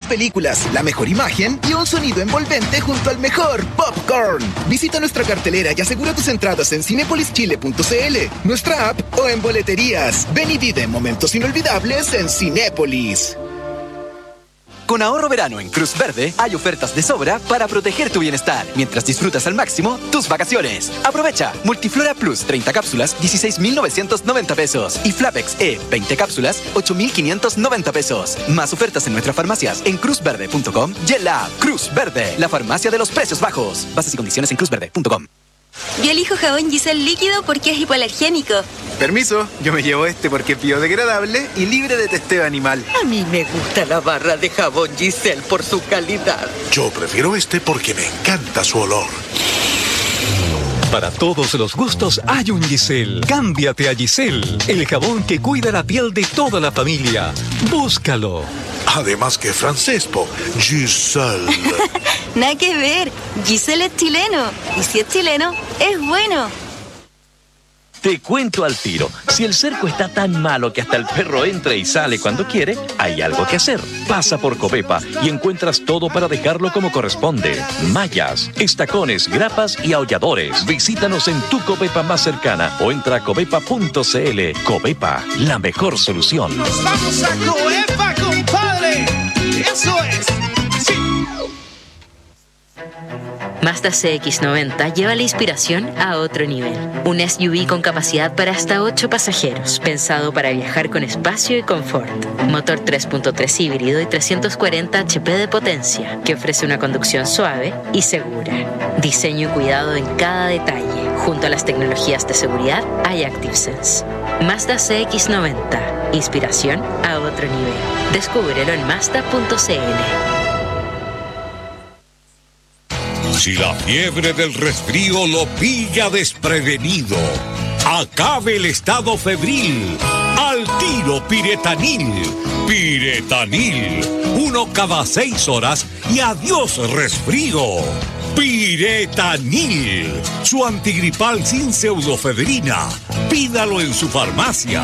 películas, la mejor imagen y un sonido envolvente junto al mejor popcorn. Visita nuestra cartelera y asegura tus entradas en cinepolischile.cl, nuestra app o en boleterías. Ven y vive momentos inolvidables en Cinépolis. Con ahorro verano en Cruz Verde hay ofertas de sobra para proteger tu bienestar mientras disfrutas al máximo tus vacaciones. Aprovecha Multiflora Plus 30 cápsulas 16.990 pesos y Flapex E 20 cápsulas 8.590 pesos. Más ofertas en nuestras farmacias en cruzverde.com y en la app Cruz Verde, la farmacia de los precios bajos. Bases y condiciones en cruzverde.com. Yo elijo jabón Giselle líquido porque es hipoalergénico. Permiso, yo me llevo este porque es biodegradable y libre de testeo animal. A mí me gusta la barra de jabón Giselle por su calidad. Yo prefiero este porque me encanta su olor. Para todos los gustos hay un Giselle. Cámbiate a Giselle, el jabón que cuida la piel de toda la familia. Búscalo. Además que francés, Giselle. Nada que ver. Giselle es chileno. Y si es chileno, es bueno. Te cuento al tiro. Si el cerco está tan malo que hasta el perro entra y sale cuando quiere, hay algo que hacer. Pasa por Covepa y encuentras todo para dejarlo como corresponde. Mallas, estacones, grapas y aulladores. Visítanos en tu Covepa más cercana o entra a covepa.cl. Covepa, la mejor solución. ¡Nos vamos a Covepa, compadre! ¡Eso es! ¡Sí! Mazda CX-90 lleva la inspiración a otro nivel. Un SUV con capacidad para hasta 8 pasajeros, pensado para viajar con espacio y confort. Motor 3.3 híbrido y 340 HP de potencia, que ofrece una conducción suave y segura. Diseño y cuidado en cada detalle. Junto a las tecnologías de seguridad hay ActiveSense. Mazda CX-90. Inspiración a otro nivel. Descúbrelo en Mazda.cl. Si la fiebre del resfrío lo pilla desprevenido, acabe el estado febril. Al tiro Piretanil. Piretanil. 1 cada 6 horas y adiós resfrío. Piretanil. Su antigripal sin pseudofebrina. Pídalo en su farmacia.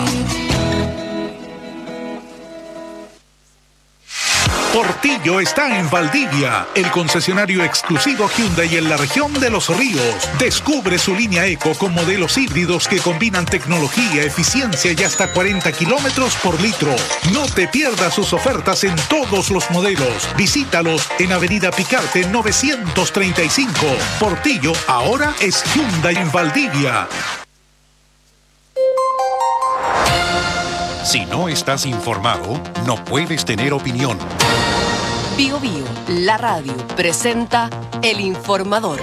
Portillo está en Valdivia, el concesionario exclusivo Hyundai en la región de Los Ríos. Descubre su línea Eco con modelos híbridos que combinan tecnología, eficiencia y hasta 40 kilómetros por litro. No te pierdas sus ofertas en todos los modelos. Visítalos en Avenida Picarte 935. Portillo ahora es Hyundai en Valdivia. Si no estás informado, no puedes tener opinión. Bio Bio, la radio, presenta El Informador.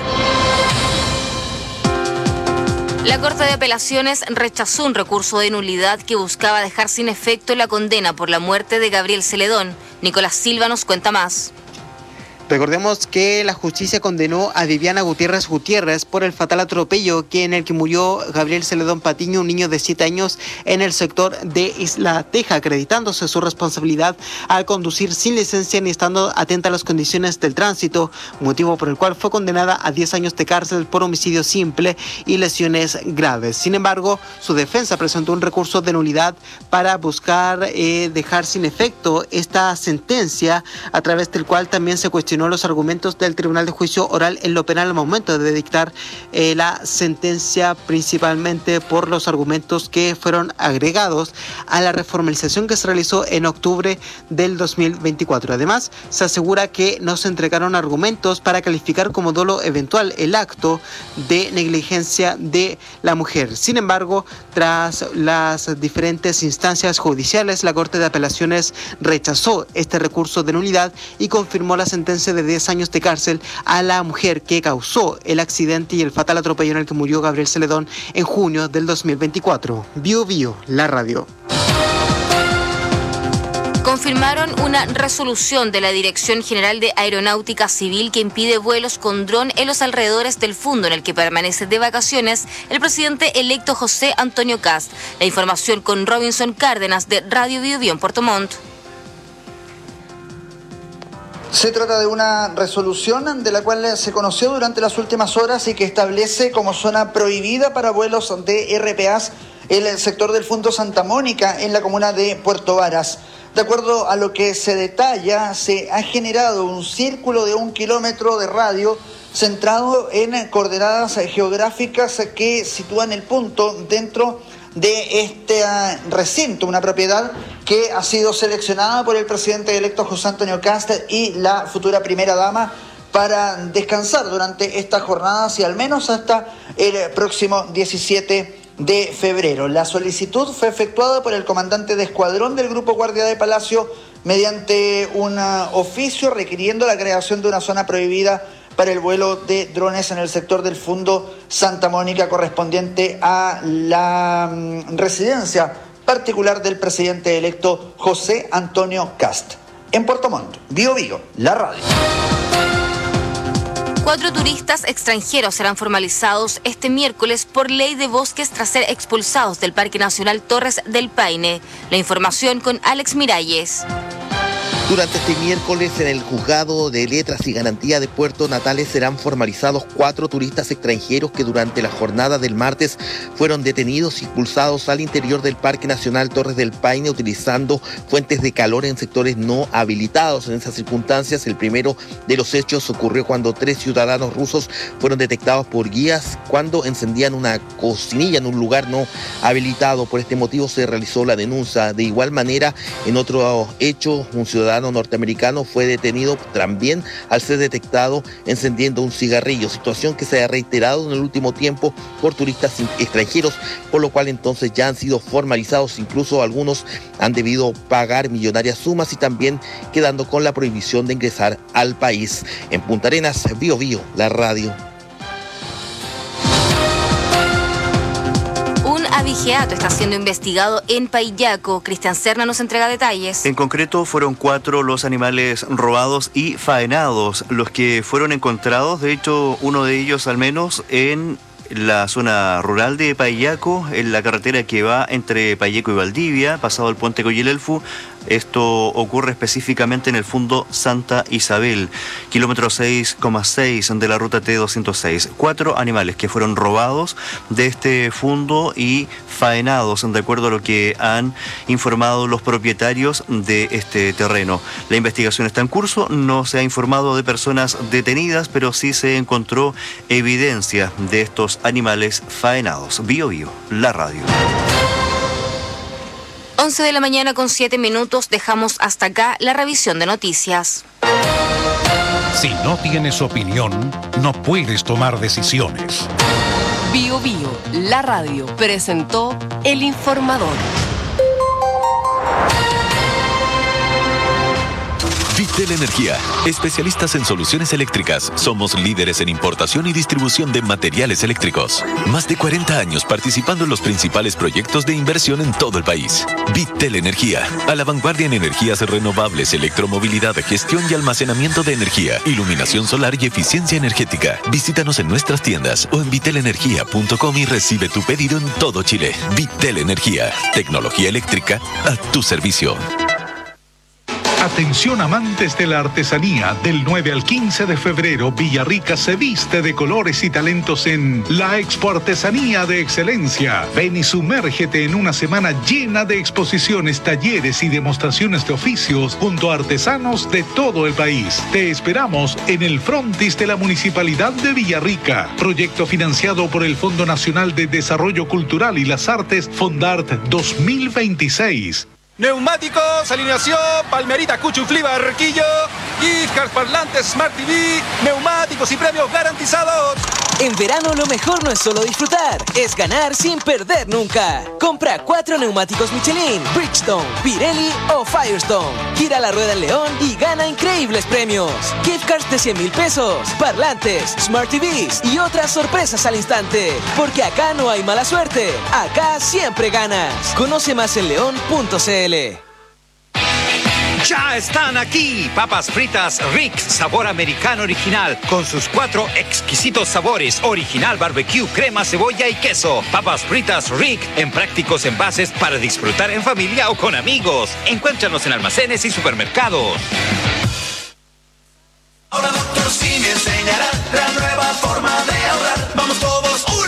La Corte de Apelaciones rechazó un recurso de nulidad que buscaba dejar sin efecto la condena por la muerte de Gabriel Celedón. Nicolás Silva nos cuenta más. Recordemos que la justicia condenó a Viviana Gutiérrez por el fatal atropello en el que murió Gabriel Celedón Patiño, un niño de 7 años en el sector de Isla Teja, acreditándose su responsabilidad al conducir sin licencia ni estando atenta a las condiciones del tránsito, motivo por el cual fue condenada a 10 años de cárcel por homicidio simple y lesiones graves. Sin embargo, su defensa presentó un recurso de nulidad para buscar dejar sin efecto esta sentencia, a través del cual también se cuestionó los argumentos del Tribunal de Juicio Oral en lo penal al momento de dictar la sentencia, principalmente por los argumentos que fueron agregados a la reformalización que se realizó en octubre del 2024. Además, se asegura que no se entregaron argumentos para calificar como dolo eventual el acto de negligencia de la mujer. Sin embargo, tras las diferentes instancias judiciales, la Corte de Apelaciones rechazó este recurso de nulidad y confirmó la sentencia de 10 años de cárcel a la mujer que causó el accidente y el fatal atropello en el que murió Gabriel Celedón en junio del 2024. Bio Bio, la radio. Confirmaron una resolución de la Dirección General de Aeronáutica Civil que impide vuelos con dron en los alrededores del fondo en el que permanece de vacaciones el presidente electo José Antonio Kast. La información con Robinson Cárdenas de Radio Bio Bio en Puerto Montt. Se trata de una resolución de la cual se conoció durante las últimas horas y que establece como zona prohibida para vuelos de RPAs el sector del Fundo Santa Mónica en la comuna de Puerto Varas. De acuerdo a lo que se detalla, se ha generado un círculo de 1 kilómetro de radio centrado en coordenadas geográficas que sitúan el punto dentro de este recinto, una propiedad que ha sido seleccionada por el presidente electo José Antonio Kast y la futura primera dama para descansar durante estas jornadas y al menos hasta el próximo 17 de febrero. La solicitud fue efectuada por el comandante de escuadrón del Grupo Guardia de Palacio mediante un oficio requiriendo la creación de una zona prohibida para el vuelo de drones en el sector del Fundo Santa Mónica correspondiente a la residencia particular del presidente electo José Antonio Kast. En Puerto Montt, Bío Bío, la radio. 4 turistas extranjeros serán formalizados este miércoles por ley de bosques tras ser expulsados del Parque Nacional Torres del Paine. La información con Alex Miralles. Durante este miércoles en el Juzgado de Letras y Garantía de Puerto Natales serán formalizados 4 turistas extranjeros que durante la jornada del martes fueron detenidos y expulsados al interior del Parque Nacional Torres del Paine utilizando fuentes de calor en sectores no habilitados. En esas circunstancias, el primero de los hechos ocurrió cuando 3 ciudadanos rusos fueron detectados por guías cuando encendían una cocinilla en un lugar no habilitado. Por este motivo se realizó la denuncia. De igual manera, en otro hecho, un ciudadano norteamericano fue detenido también al ser detectado encendiendo un cigarrillo, situación que se ha reiterado en el último tiempo por turistas extranjeros, por lo cual entonces ya han sido formalizados, incluso algunos han debido pagar millonarias sumas y también quedando con la prohibición de ingresar al país. En Punta Arenas, Bío Bío, la radio. Abigeato está siendo investigado en Payaco. Cristian Serna nos entrega detalles. En concreto, fueron 4 los animales robados y faenados los que fueron encontrados. De hecho, uno de ellos al menos en la zona rural de Payaco, en la carretera que va entre Payaco y Valdivia, pasado el puente Coyilelfu. Esto ocurre específicamente en el Fundo Santa Isabel, kilómetro 6,6 de la ruta T206. 4 animales que fueron robados de este fundo y faenados, de acuerdo a lo que han informado los propietarios de este terreno. La investigación está en curso, no se ha informado de personas detenidas, pero sí se encontró evidencia de estos animales faenados. Bío Bío, la radio. 11 de la mañana con 7 minutos, dejamos hasta acá la revisión de noticias. Si no tienes opinión, no puedes tomar decisiones. Bío Bío, la radio, presentó El Informador. Vitel Energía, especialistas en soluciones eléctricas. Somos líderes en importación y distribución de materiales eléctricos. Más de 40 años participando en los principales proyectos de inversión en todo el país. Vitel Energía, a la vanguardia en energías renovables, electromovilidad, gestión y almacenamiento de energía, iluminación solar y eficiencia energética. Visítanos en nuestras tiendas o en vitelenergia.com y recibe tu pedido en todo Chile. Vitel Energía, tecnología eléctrica a tu servicio. Atención amantes de la artesanía, del 9 al 15 de febrero, Villarrica se viste de colores y talentos en la Expo Artesanía de Excelencia. Ven y sumérgete en una semana llena de exposiciones, talleres y demostraciones de oficios junto a artesanos de todo el país. Te esperamos en el frontis de la Municipalidad de Villarrica. Proyecto financiado por el Fondo Nacional de Desarrollo Cultural y las Artes, Fondart 2026. Neumáticos, alineación, Palmerita, Cuchuflí, Barquillo, gift cards, parlantes, Smart TV, neumáticos y premios garantizados. En verano lo mejor no es solo disfrutar, es ganar sin perder nunca. Compra 4 neumáticos Michelin, Bridgestone, Pirelli o Firestone. Gira la rueda en León y gana increíbles premios. Gift cards de 100,000 pesos, parlantes, Smart TVs y otras sorpresas al instante. Porque acá no hay mala suerte, acá siempre ganas. Conoce más en león.cl. Ya están aquí, papas fritas Rick, sabor americano original, con sus 4 exquisitos sabores, original, barbecue, crema, cebolla y queso. Papas fritas Rick, en prácticos envases para disfrutar en familia o con amigos. Encuéntranos en almacenes y supermercados. Ahora Dr. Sí me enseñará la nueva forma de ahorrar. Vamos todos, 1,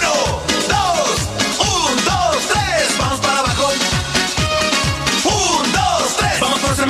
2, 1, 2, 3, vamos para abajo. 1, 2, 3, vamos por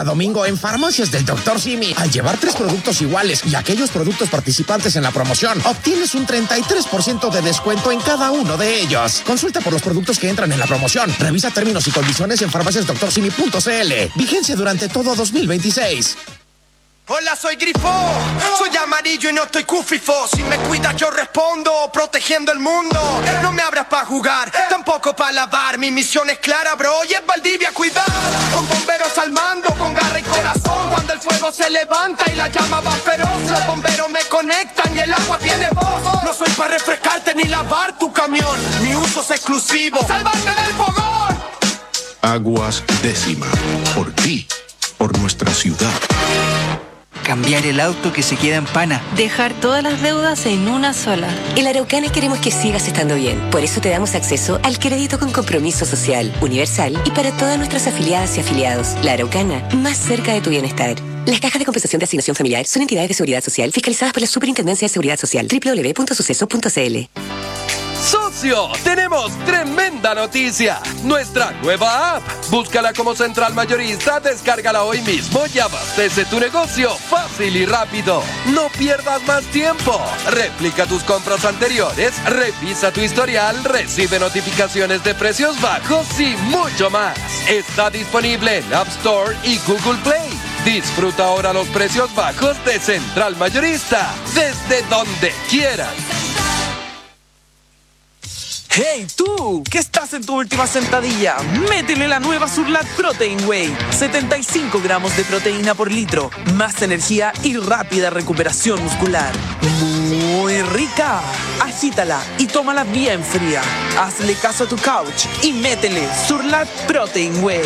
a domingo en Farmacias del Dr. Simi. Al llevar 3 productos iguales y aquellos productos participantes en la promoción, obtienes un 33% de descuento en cada uno de ellos. Consulta por los productos que entran en la promoción. Revisa términos y condiciones en farmaciasdoctorsimi.cl. Vigencia durante todo 2026. Hola, soy Grifo, soy amarillo y no estoy cufifo. Si me cuidas yo respondo, protegiendo el mundo. No me abras pa' jugar, tampoco pa' lavar. Mi misión es clara, bro, y es Valdivia cuidar. Con bomberos al mando, con garra y corazón. Cuando el fuego se levanta y la llama va feroz, los bomberos me conectan y el agua tiene voz. No soy pa' refrescarte ni lavar tu camión, mi uso es exclusivo, salvarte del fogón. Aguas Décima, por ti, por nuestra ciudad. Cambiar el auto que se queda en pana. Dejar todas las deudas en una sola. En la Araucana queremos que sigas estando bien. Por eso te damos acceso al crédito con compromiso social, universal y para todas nuestras afiliadas y afiliados. La Araucana, más cerca de tu bienestar. Las cajas de compensación de asignación familiar son entidades de seguridad social fiscalizadas por la Superintendencia de Seguridad Social. www.suceso.cl. ¡Socio! ¡Tenemos tremenda noticia! Nuestra nueva app. Búscala como Central Mayorista, descárgala hoy mismo y abastece tu negocio fácil y rápido. No pierdas más tiempo. Replica tus compras anteriores, revisa tu historial, recibe notificaciones de precios bajos y mucho más. Está disponible en App Store y Google Play. Disfruta ahora los precios bajos de Central Mayorista, desde donde quieras. ¡Hey tú! ¿Qué estás en tu última sentadilla? Métele la nueva Surlat Protein Whey. 75 gramos de proteína por litro. Más energía y rápida recuperación muscular. Muy rica. Agítala y tómala bien fría. Hazle caso a tu couch y métele Surlat Protein Whey.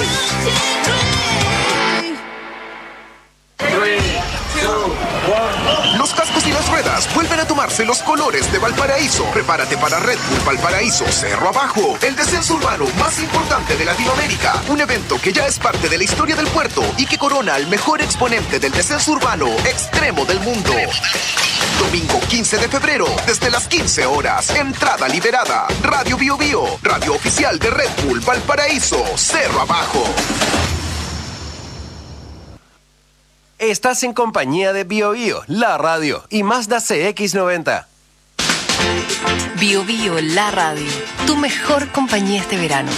Los cascos y las ruedas vuelven a tomarse los colores de Valparaíso. Prepárate para Red Bull Valparaíso Cerro Abajo, el descenso urbano más importante de Latinoamérica. Un evento que ya es parte de la historia del puerto y que corona al mejor exponente del descenso urbano extremo del mundo. Domingo 15 de febrero, desde las 15 horas. Entrada liberada. Radio Bio Bio, radio oficial de Red Bull Valparaíso Cerro Abajo. Estás en compañía de Bio Bio, la radio, y Mazda CX-90. Bio Bio, la radio, tu mejor compañía este verano.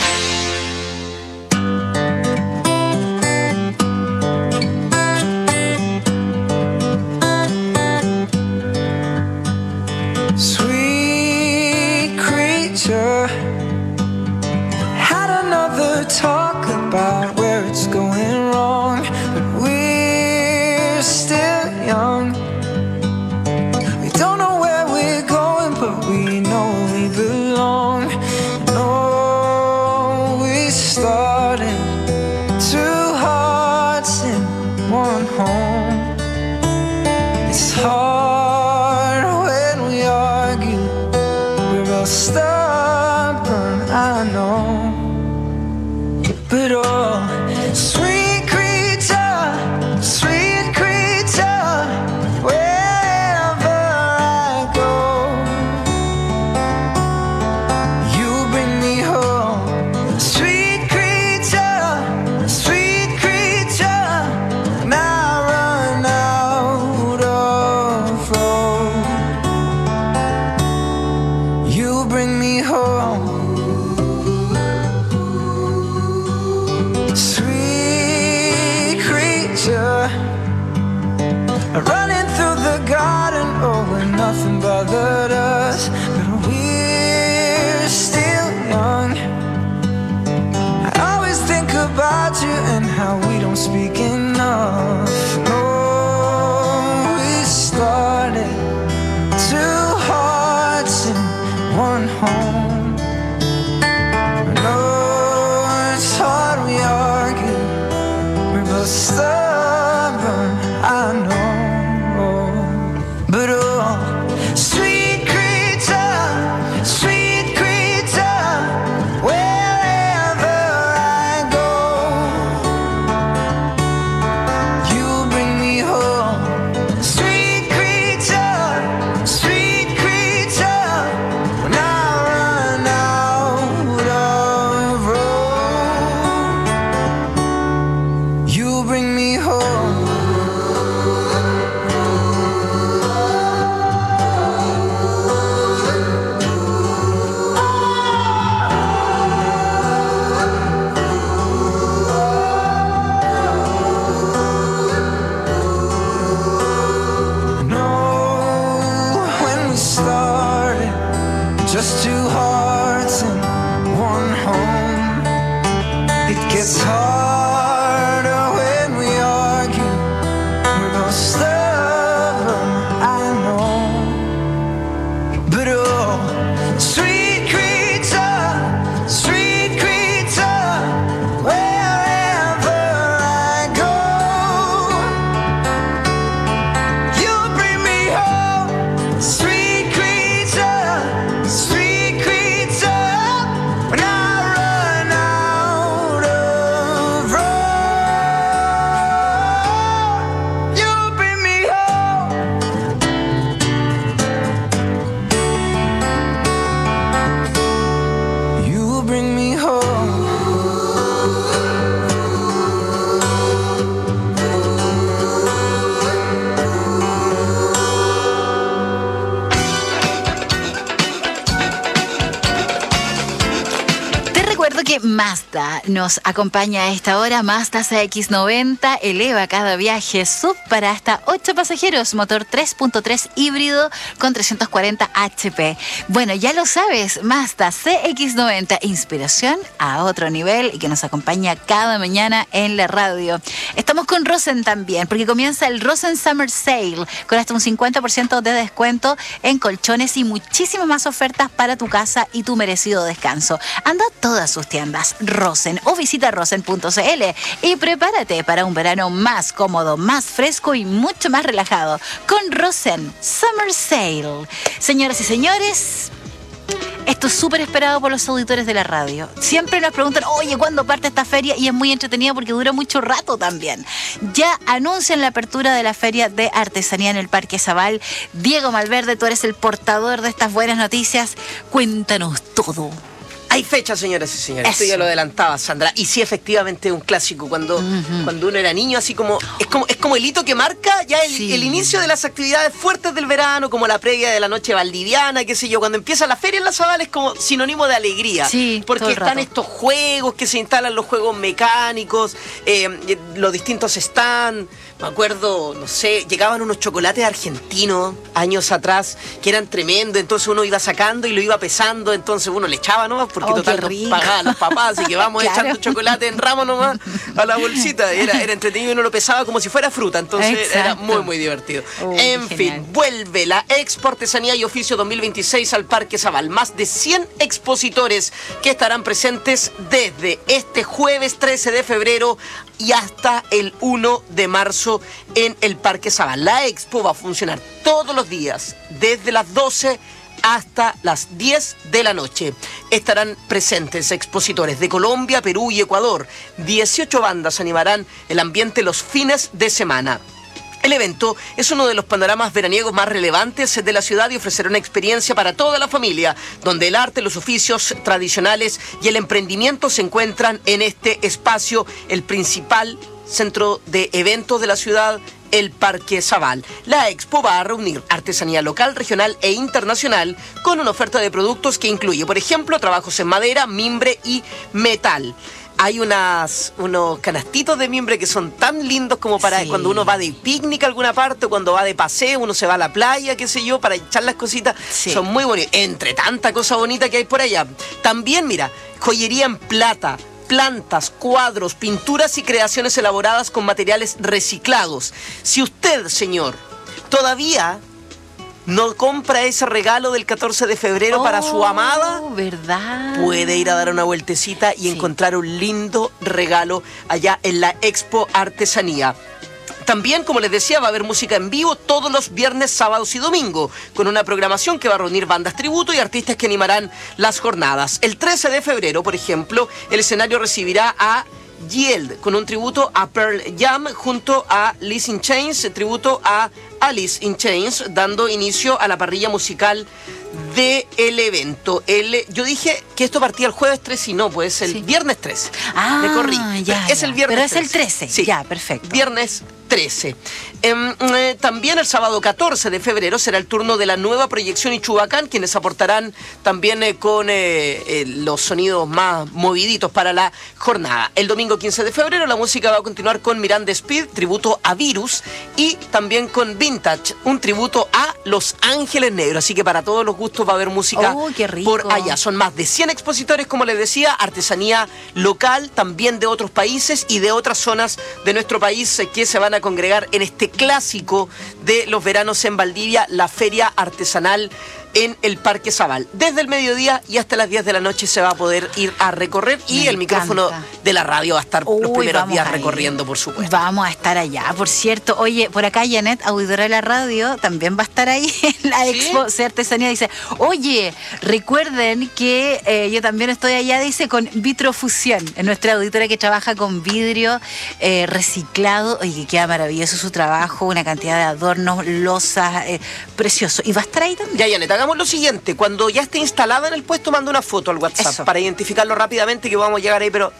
Sweet creature, had another talk about where it's going wrong, but we're still young. We don't know where we're going, but we know we belong. No, we started two hearts in one home. It's hard when we argue. We're both stubborn, I know. But oh, sweet creature, sweet creature, wherever I go, you bring me home. Sweet creature, and I run out of road. You bring me home. Sweet creature, running through the garden, oh, when nothing bothered us, but we're still young. I always think about you and how we don't speak enough. No, we started two hearts in one home. No, it's hard, we argue. We're both stubborn, I know. But oh, sweet creature, wherever I go, Mazda nos acompaña a esta hora. Mazda CX-90 eleva cada viaje sub para hasta 8 pasajeros, motor 3.3 híbrido con 340 HP. Bueno, ya lo sabes, Mazda CX-90, inspiración a otro nivel y que nos acompaña cada mañana en la radio. Estamos con Rosen también, porque comienza el Rosen Summer Sale con hasta un 50% de descuento en colchones y muchísimas más ofertas para tu casa y tu merecido descanso. Anda a todas sus tiendas Rosen o visita rosen.cl y prepárate para un verano más cómodo, más fresco y mucho más relajado con Rosen Summer Sale. Señoras y señores, esto es súper esperado por los auditores de la radio. Siempre nos preguntan, oye, ¿cuándo parte esta feria? Y es muy entretenida porque dura mucho rato también. Ya anuncian la apertura de la Feria de Artesanía en el Parque Zabal. Diego Malverde, tú eres el portador de estas buenas noticias. Cuéntanos todo. Hay fecha, señoras y señores. Esto ya lo adelantaba Sandra. Y sí, efectivamente, un clásico. Cuando uno era niño, así como es como el hito que marca ya el inicio de las actividades fuertes del verano, como la previa de la noche valdiviana, qué sé yo. Cuando empieza la feria en la Zabal es como sinónimo de alegría. Sí, porque están estos juegos que se instalan, los juegos mecánicos, los distintos stands. Me acuerdo, no sé, llegaban unos chocolates argentinos años atrás que eran tremendos, entonces uno iba sacando y lo iba pesando, entonces uno le echaba nomás porque total nos pagaban los papás, así que vamos echando chocolate en ramo nomás a la bolsita. Era entretenido y uno lo pesaba como si fuera fruta, entonces era muy, muy divertido. En fin, vuelve la Expo Artesanía y Oficio 2026 al Parque Zabal. Más de 100 expositores que estarán presentes desde este jueves 13 de febrero y hasta el 1 de marzo en el Parque Zabal. La expo va a funcionar todos los días, desde las 12 hasta las 10 de la noche. Estarán presentes expositores de Colombia, Perú y Ecuador. 18 bandas animarán el ambiente los fines de semana. El evento es uno de los panoramas veraniegos más relevantes de la ciudad y ofrecerá una experiencia para toda la familia, donde el arte, los oficios tradicionales y el emprendimiento se encuentran en este espacio, el principal centro de eventos de la ciudad, el Parque Zabal. La expo va a reunir artesanía local, regional e internacional con una oferta de productos que incluye, por ejemplo, trabajos en madera, mimbre y metal. Hay unos canastitos de mimbre que son tan lindos como para cuando uno va de picnic a alguna parte o cuando va de paseo, uno se va a la playa, qué sé yo, para echar las cositas. Son muy bonitos, entre tanta cosa bonita que hay por allá. También, mira, joyería en plata, plantas, cuadros, pinturas y creaciones elaboradas con materiales reciclados. Si usted, señor, todavía no compra ese regalo del 14 de febrero para su amada, ¿verdad? Puede ir a dar una vueltecita y encontrar un lindo regalo allá en la Expo Artesanía. También, como les decía, va a haber música en vivo todos los viernes, sábados y domingos, con una programación que va a reunir bandas tributo y artistas que animarán las jornadas. El 13 de febrero, por ejemplo, el escenario recibirá a Yield, con un tributo a Pearl Jam, junto a Alice in Chains, tributo a Alice in Chains, dando inicio a la parrilla musical del evento. Yo dije que esto partía el jueves 13 y no, pues el viernes 13. Me corrí. Es el viernes 13. Pero es el 13. Sí. Ya, perfecto. Viernes 13. También el sábado 14 de febrero será el turno de la nueva proyección Ichubacán, quienes aportarán también con los sonidos más moviditos para la jornada. El domingo 15 de febrero la música va a continuar con Miranda Speed, tributo a Virus, y también con Vintage, un tributo a Los Ángeles Negros. Así que para todos los gustos va a haber música por allá. Son más de 100 expositores, como les decía, artesanía local, también de otros países y de otras zonas de nuestro país que se van a congregar en este clásico de los veranos en Valdivia, la Feria Artesanal en el Parque Zabal. Desde el mediodía y hasta las 10 de la noche se va a poder ir a recorrer y el micrófono de la radio va a estar los primeros días recorriendo, por supuesto. Vamos a estar allá, por cierto. Oye, por acá Janet, auditora de la radio, también va a estar ahí en la Expo de Artesanía. Dice, oye, recuerden que yo también estoy allá, dice, con Vitrofusión, nuestra auditora que trabaja con vidrio reciclado. Oye, que queda maravilloso su trabajo, una cantidad de adornos, losas, precioso. Y va a estar ahí también. Ya, Janet, hagamos lo siguiente. Cuando ya esté instalada en el puesto, manda una foto al WhatsApp para identificarlo rápidamente, que vamos a llegar ahí, pero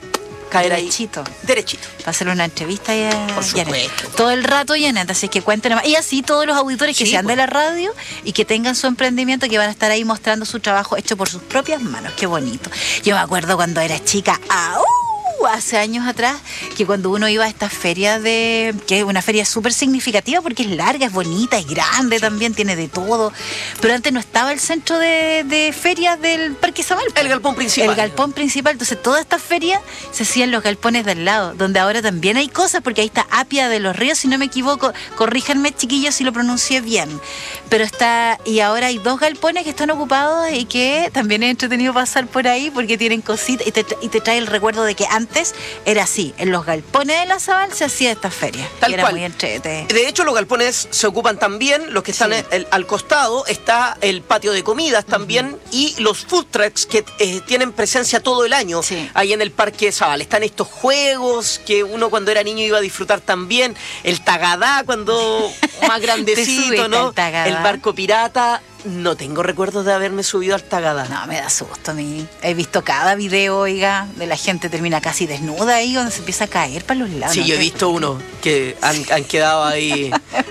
caer derechito. ahí. Derechito. Para hacer una entrevista y Por supuesto. todo el rato, Janet, así que cuéntenos más. Y así todos los auditores que Sí, sean pues. de la radio y que tengan su emprendimiento, que van a estar ahí mostrando su trabajo hecho por sus propias manos. Qué bonito. Yo me acuerdo cuando era chica, hace años atrás, que cuando uno iba a estas ferias que es una feria súper significativa porque es larga, es bonita, es grande también, tiene de todo, pero antes no estaba el centro de ferias del Parque Zamal. El galpón principal. El galpón principal. Entonces todas estas ferias se hacían en los galpones del lado, donde ahora también hay cosas, porque ahí está Apia de los Ríos, si no me equivoco, corríjanme chiquillos si lo pronuncié bien, pero y ahora hay 2 galpones que están ocupados y que también es entretenido pasar por ahí porque tienen cositas y te trae el recuerdo de que antes era así, en los galpones de la Zabal se hacía esta feria. Tal era cual. muy entretenido. De hecho, los galpones se ocupan también, los que están al costado, está el patio de comidas también, y los food trucks que tienen presencia todo el año ahí en el Parque Zabal. Están estos juegos que uno cuando era niño iba a disfrutar también, el tagadá cuando más grandecito, ¿no? El barco pirata. No tengo recuerdos de haberme subido al tagadá. No, me da susto a mí. He visto cada video, oiga, de la gente termina casi desnuda ahí, donde se empieza a caer para los lados. Sí, yo he visto uno que han quedado ahí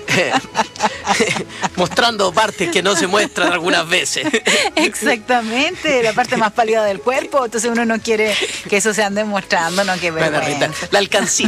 mostrando partes que no se muestran algunas veces. Exactamente, la parte más pálida del cuerpo. Entonces uno no quiere que eso se ande mostrando, no, que Bueno, Rita, la alcancé.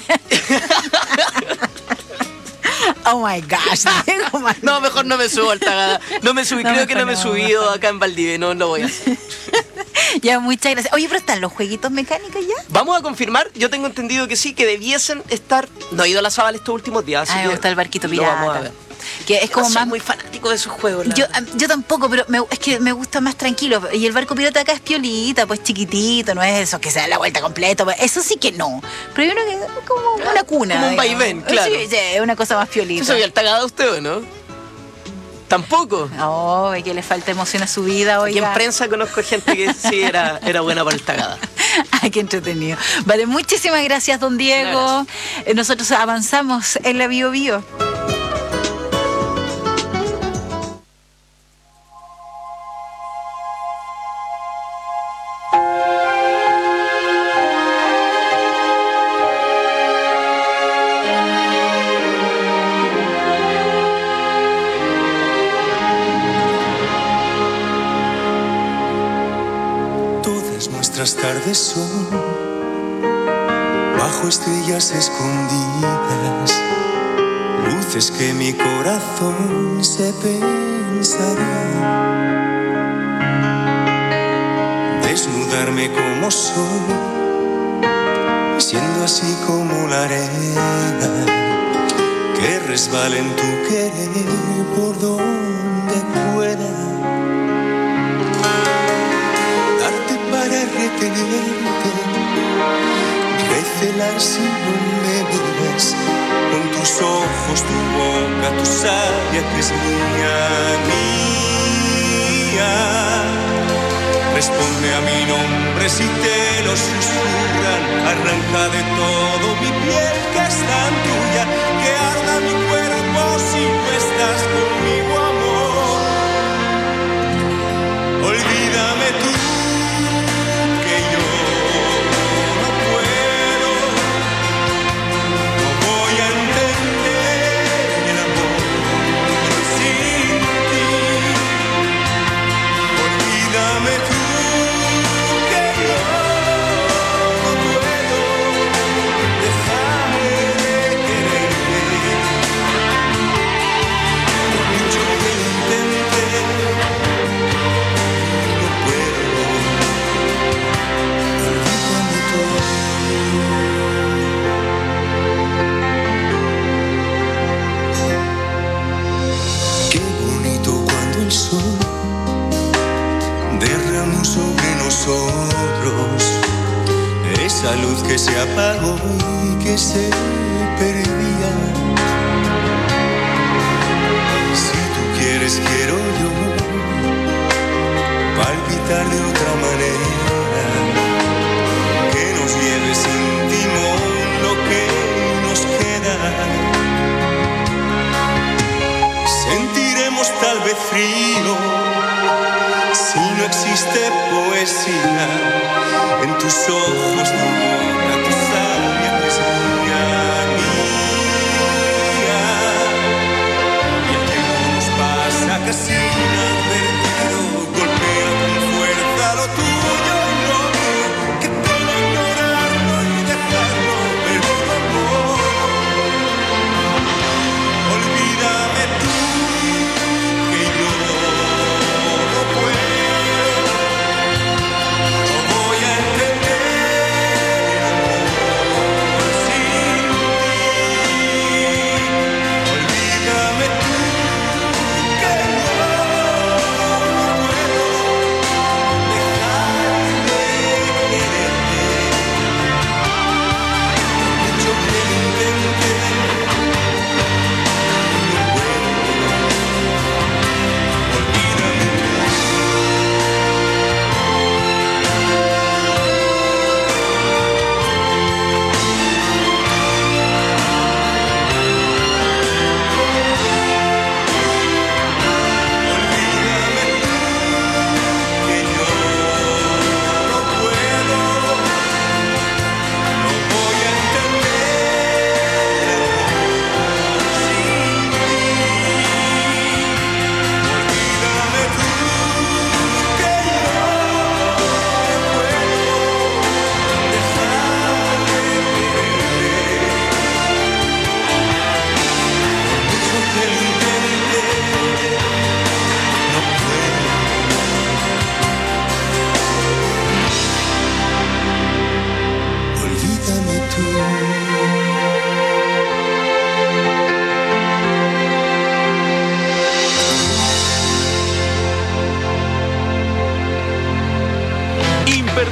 Oh my gosh. No, mejor no me subo al tagadá. No me subí, creo que no me he subido acá en Valdivia, no lo voy a hacer. Ya, muchas gracias. Oye, pero ¿están los jueguitos mecánicos ya? Vamos a confirmar, yo tengo entendido que sí, que debiesen estar. No he ido a la Zabal estos últimos días. Me gusta el barquito pirata. Lo vamos a ver. Que es como no más soy muy fanático de esos juegos. Yo tampoco, pero es que me gusta más tranquilo. Y el barco pirata acá es piolita, pues chiquitito, no es eso que se da la vuelta completa. Eso sí que no. Pero hay uno que es como una cuna. Como un vaivén, claro. Sí, es una cosa más piolita. ¿Se al tagadá usted o no? ¿Tampoco? No, es que le falta emoción a su vida, oiga. Aquí en prensa conozco gente que sí era buena para el tagadá. Ay, qué entretenido. Vale, muchísimas gracias, don Diego. Nosotros avanzamos en la Bio Bio. Nuestras tardes son bajo estrellas escondidas, luces que mi corazón se pensaría. Desnudarme como soy, siendo así como la arena que resbala en tu querer por donde pueda. Para retenerte, recelar si no me miras, con tus ojos, tu boca, tu savia que es mía, mía. Responde a mi nombre si te lo susurran, arranca de todo mi piel que es tan tuya, que arda mi cuerpo si no estás conmigo, amor. Olvídame tú. Esa luz que se apagó y que se perdía. Si tú quieres, quiero yo palpitar de otra manera, que nos lleve sin timón lo que nos queda. Sentiremos tal vez frío si no existe poesía en tus ojos, tu voz.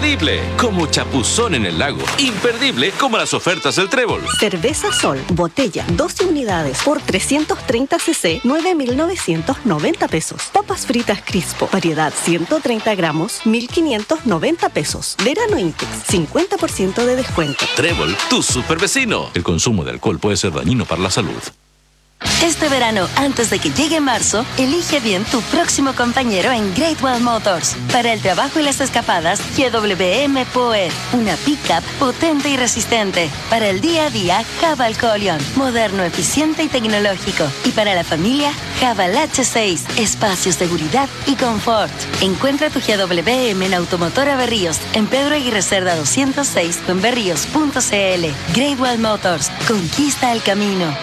imperdible como Chapuzón en el lago. Imperdible como las ofertas del Trébol. Cerveza Sol, botella, 12 unidades por 330 cc, 9.990 pesos. Papas fritas Crispo, variedad 130 gramos, 1.590 pesos. Verano Intex, 50% de descuento. Trébol, tu super vecino. El consumo de alcohol puede ser dañino para la salud. Este verano, antes de que llegue marzo, elige bien tu próximo compañero en Great Wall Motors. Para el trabajo y las escapadas, GWM Power, una pickup potente y resistente. Para el día a día, Haval Colion, moderno, eficiente y tecnológico. Y para la familia, Haval H6, espacio, seguridad y confort. Encuentra tu GWM en Automotora Berríos, en Pedro Aguirre Cerda 206 o en berríos.cl. Great Wall Motors, conquista el camino.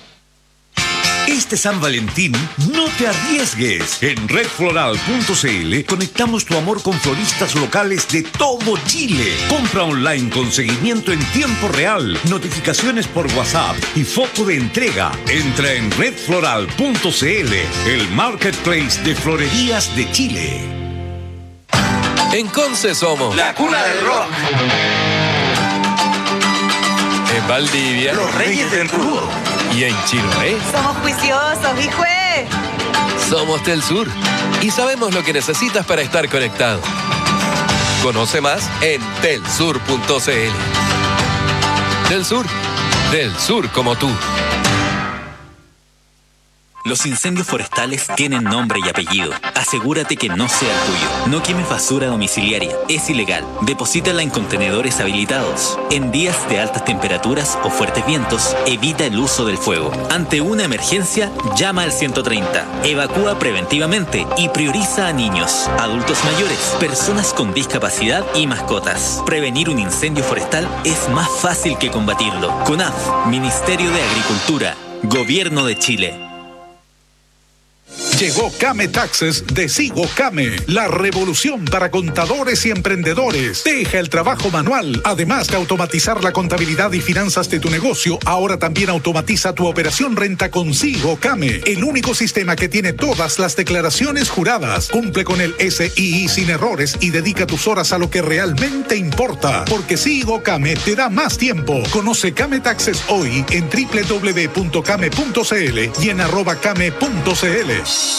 Este San Valentín, no te arriesgues. En redfloral.cl conectamos tu amor con floristas locales de todo Chile. Compra online con seguimiento en tiempo real, notificaciones por WhatsApp y foto de entrega. Entra en redfloral.cl, el marketplace de florerías de Chile. En Conce somos la cuna del rock. En Valdivia, los reyes del rudo. Y en Chiloé, somos juiciosos, hijo. Somos Tel Sur y sabemos lo que necesitas para estar conectado. Conoce más en telsur.cl. Del sur como tú. Los incendios forestales tienen nombre y apellido. Asegúrate que no sea el tuyo. No quemes basura domiciliaria. Es ilegal. Deposítala en contenedores habilitados. En días de altas temperaturas o fuertes vientos, evita el uso del fuego. Ante una emergencia, llama al 130. Evacúa preventivamente y prioriza a niños, adultos mayores, personas con discapacidad y mascotas. Prevenir un incendio forestal es más fácil que combatirlo. CONAF, Ministerio de Agricultura, Gobierno de Chile. Llegó Came Taxes de Sigo Came, la revolución para contadores y emprendedores. Deja el trabajo manual. Además de automatizar la contabilidad y finanzas de tu negocio, ahora también automatiza tu operación renta con Sigo Came, el único sistema que tiene todas las declaraciones juradas. Cumple con el SII sin errores y dedica tus horas a lo que realmente importa, porque Sigo Came te da más tiempo. Conoce Came Taxes hoy en www.came.cl y en @came.cl.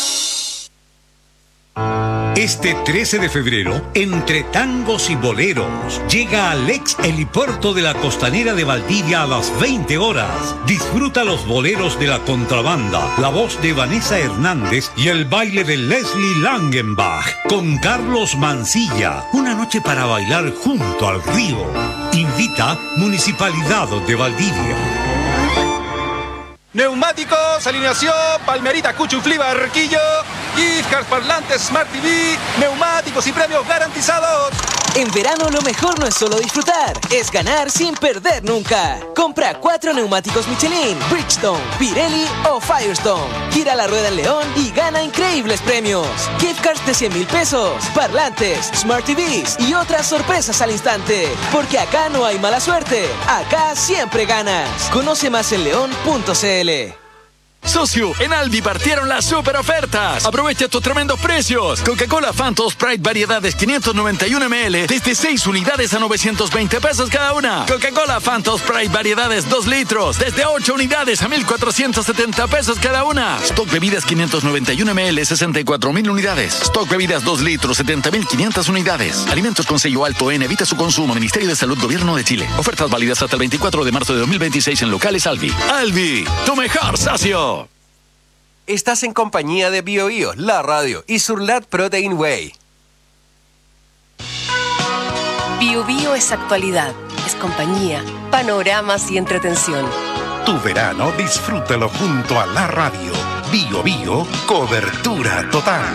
Este 13 de febrero, entre tangos y boleros, llega al ex helipuerto de la Costanera de Valdivia a las 20 horas. Disfruta los boleros de la contrabanda, la voz de Vanessa Hernández y el baile de Leslie Langenbach con Carlos Mancilla. Una noche para bailar junto al río. Invita Municipalidad de Valdivia. Neumáticos, alineación, Palmerita, Cuchuflí, Barquillo, gift parlantes, Smart TV, neumáticos y premios garantizados. En verano lo mejor no es solo disfrutar, es ganar sin perder nunca. Compra 4 neumáticos Michelin, Bridgestone, Pirelli o Firestone. Gira la rueda en León y gana increíbles premios. Gift cards de 100,000 pesos, parlantes, Smart TVs y otras sorpresas al instante. Porque acá no hay mala suerte, acá siempre ganas. Conoce más en león.cl. Socio, en Albi partieron las super ofertas. Aprovecha estos tremendos precios. Coca-Cola Phantom Sprite variedades 591 ml desde 6 unidades a 920 pesos cada una. Coca-Cola Phantom Sprite variedades 2 litros desde 8 unidades a 1,470 pesos cada una. Stock bebidas 591 ml 64,000 unidades. Stock bebidas 2 litros 70,500 unidades. Alimentos con sello alto en evita su consumo. Ministerio de Salud, Gobierno de Chile. Ofertas válidas hasta el 24 de marzo de 2026 en locales Albi. Albi, tu mejor socio. Estás en compañía de BioBio, la radio y Surlat Protein Whey. BioBio es actualidad, es compañía, panoramas y entretención. Tu verano disfrútalo junto a la radio. BioBio, cobertura total.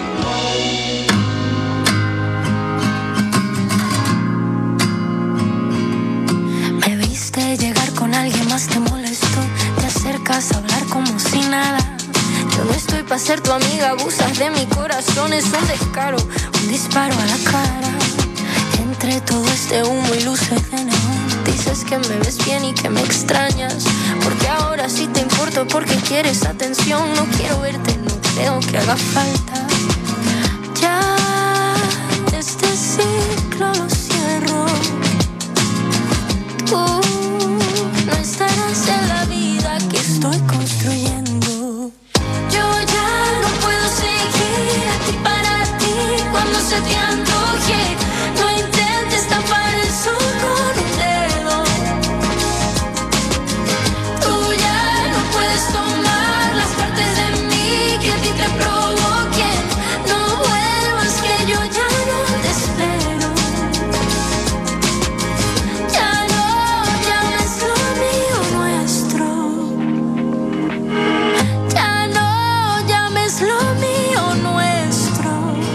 Me viste llegar con alguien más, te molestó. Te acercas a hablar como si nada. Yo no estoy pa' ser tu amiga, abusas de mi corazón, es un descaro, un disparo a la cara. Entre todo este humo y luces de neón, dices que me ves bien y que me extrañas, porque ahora sí te importo, porque quieres atención. No quiero verte, no creo que haga falta. Ya este ciclo lo siento. error. Tú no estarás en la vida que estoy construyendo. Yo ya no puedo seguir aquí para ti cuando se te antoje. No intentes tapar el sol con un dedo. Tú ya no puedes tomar las partes de mí que a ti te provoquen. No vuelvas que yo ya no te espero. Ya no llames lo mío nuestro. Ya no llames lo mío nuestro.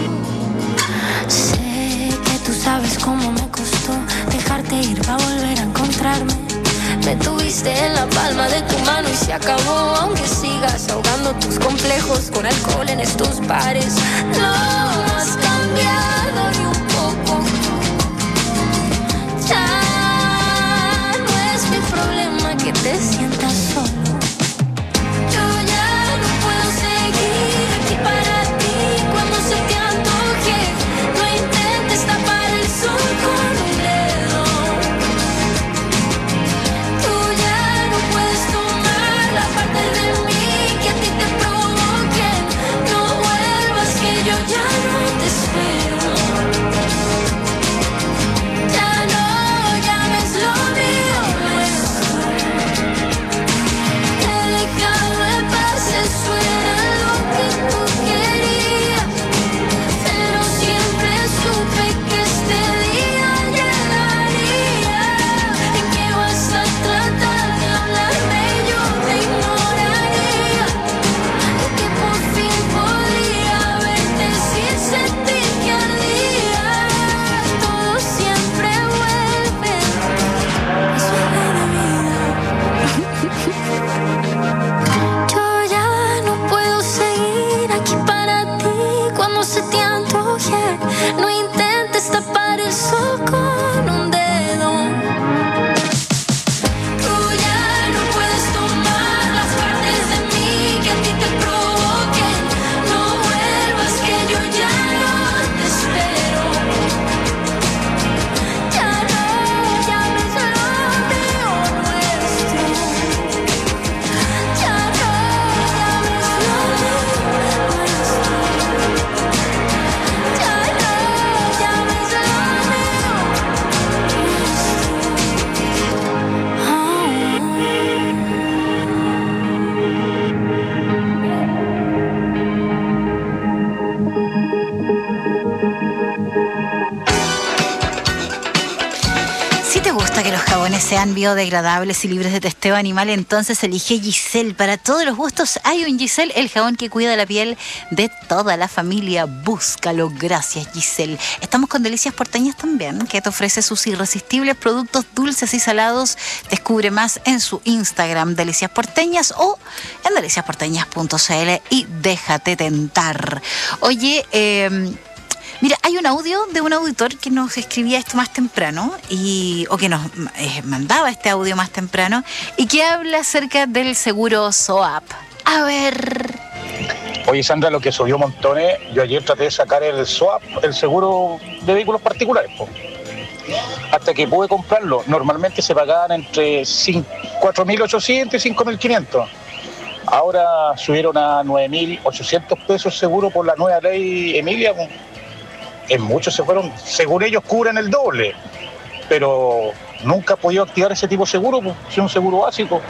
Sé que tú sabes cómo me costó dejarte ir para volver a encontrarme. Me tuviste en la palma de tu mano y se acabó. Aunque sigas ahogando tus complejos con alcohol en estos bares, no has cambiado ni un poco. Ya no es mi problema que te sientas solo. Yo ya no puedo seguir aquí para ti cuando se te antoje. No intentes tapar el sol con un dedo. Tú ya no puedes tomar la parte de mí que a ti te provoquen. No vuelvas que yo ya no te espero. Ya no llames lo mío nuestro. Te he dejado en paz, eso era lo que tú querías. Pero siempre supe que este día llegaría. ¿En qué vas a tratar de hablarme? Yo te ignoraría. Que por fin podría verte sin sentir que ardía. Todo siempre vuelve. Eso es la vida. Yo ya no puedo seguir aquí para ti cuando se te antoje. No intentes tapar el sol con un dedo. Tú ya no puedes tomar las partes de mí que a ti te provoquen. No vuelvas que yo ya no te espero. Ya no llames lo mío nuestro. Ya no llames lo mío nuestro. Ya no llames lo Si te gusta que los jabones sean biodegradables y libres de testeo animal, entonces elige Giselle. Para todos los gustos hay un Giselle, el jabón que cuida la piel de toda la familia. Búscalo. Gracias, Giselle. Estamos con Delicias Porteñas también, que te ofrece sus irresistibles productos dulces y salados. Descubre más en su Instagram, Delicias Porteñas, o en deliciasporteñas.cl y déjate tentar. Oye, mira, hay un audio de un auditor que nos escribía esto más temprano, o que nos mandaba este audio más temprano, y que habla acerca del seguro SOAP. A ver. Oye, Sandra, lo que subió montones, yo ayer traté de sacar el SOAP, el seguro de vehículos particulares, po. Hasta que pude comprarlo. Normalmente se pagaban entre 4.800 y 5.500. Ahora subieron a 9.800 pesos seguro por la nueva ley Emilia, po. En muchos se fueron, según ellos cubren el doble, pero nunca he podido activar ese tipo de seguro, pues, es un seguro básico.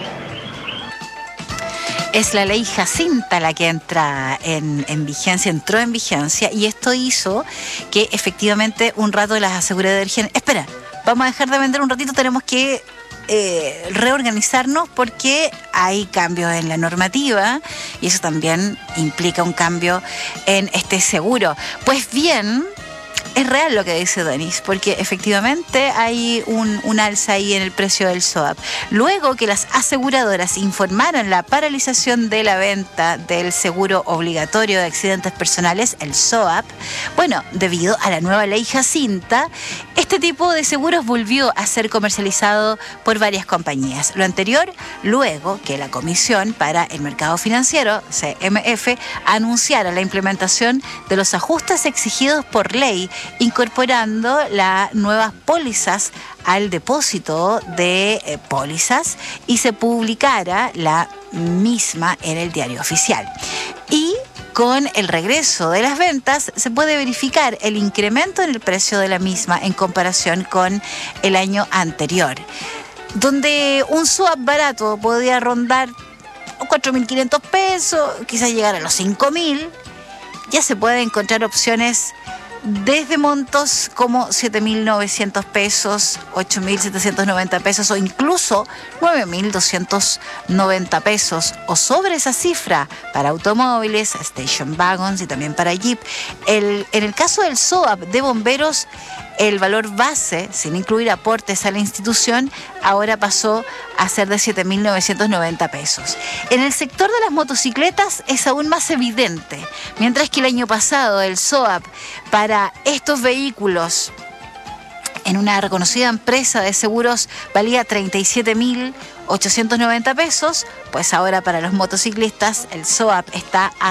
Es la ley Jacinta la que entra en vigencia, entró en vigencia, y esto hizo que efectivamente un rato las aseguradoras dijeron: espera, vamos a dejar de vender un ratito, tenemos que reorganizarnos porque hay cambios en la normativa y eso también implica un cambio en este seguro. Pues bien, es real lo que dice Denis, porque efectivamente hay un alza ahí en el precio del SOAP. Luego que las aseguradoras informaron la paralización de la venta del seguro obligatorio de accidentes personales, el SOAP, bueno, debido a la nueva ley Jacinta, este tipo de seguros volvió a ser comercializado por varias compañías. Lo anterior, luego que la Comisión para el Mercado Financiero, CMF, anunciara la implementación de los ajustes exigidos por ley incorporando las nuevas pólizas al depósito de pólizas y se publicara la misma en el Diario Oficial. Y con el regreso de las ventas se puede verificar el incremento en el precio de la misma en comparación con el año anterior, donde un swap barato podía rondar 4.500 pesos, quizás llegar a los 5.000. Ya se pueden encontrar opciones desde montos como 7.900 pesos, 8.790 pesos o incluso 9.290 pesos o sobre esa cifra para automóviles, station wagons y también para Jeep. En el caso del SOAP de bomberos, el valor base, sin incluir aportes a la institución, ahora pasó a ser de 7.990 pesos. En el sector de las motocicletas es aún más evidente. Mientras que el año pasado el SOAP para estos vehículos en una reconocida empresa de seguros valía 37.890 pesos, pues ahora para los motociclistas el SOAP está a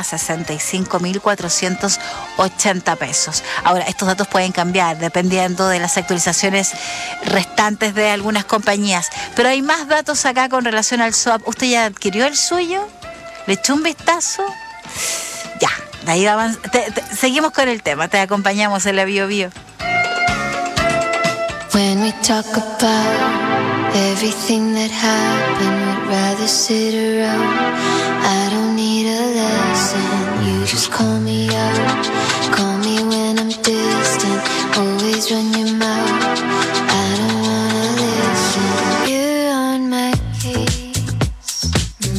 65.480 pesos. Ahora, estos datos pueden cambiar dependiendo de las actualizaciones restantes de algunas compañías, pero hay más datos acá con relación al SOAP. ¿Usted ya adquirió el suyo? ¿Le echó un vistazo? Ya, de ahí vamos. Seguimos con el tema, te acompañamos en la Bio Bio. When we talk about everything that happened, we'd rather sit around. I don't need a lesson, you just call me out. Call me when I'm distant, always run your mouth. I don't wanna listen, you're on my case.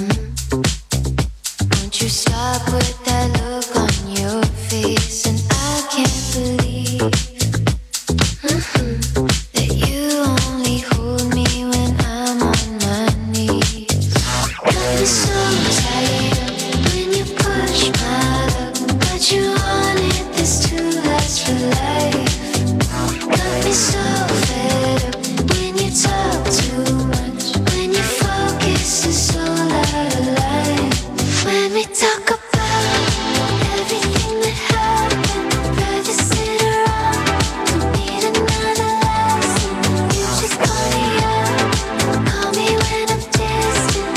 Won't you stop with that look on your face? And I can't believe so tired when you push my luck, but you wanted this to last for life. Got me so fed up when you talk too much, when your focus is so out of line. When we talk about everything that happened, rather sit around, don't need another lesson. You just call me up, call me when I'm distant.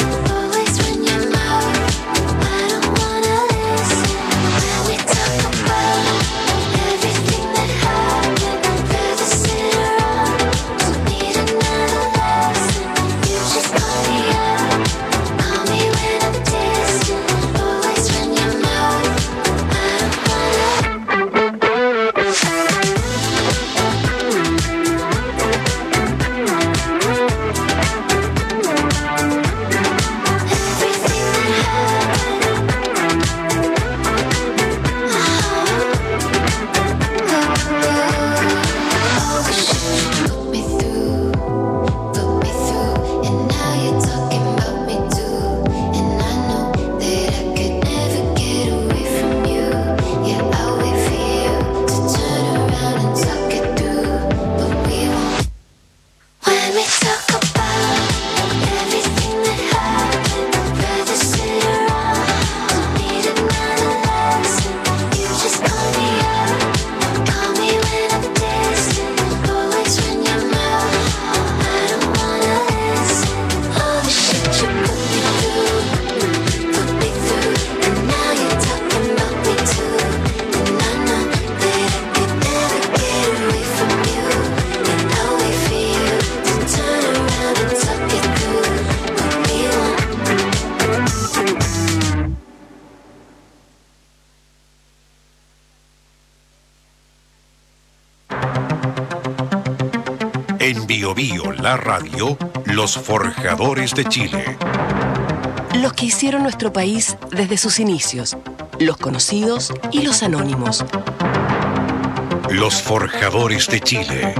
En Bio Bio, la radio, los forjadores de Chile. Los que hicieron nuestro país desde sus inicios, los conocidos y los anónimos. Los forjadores de Chile.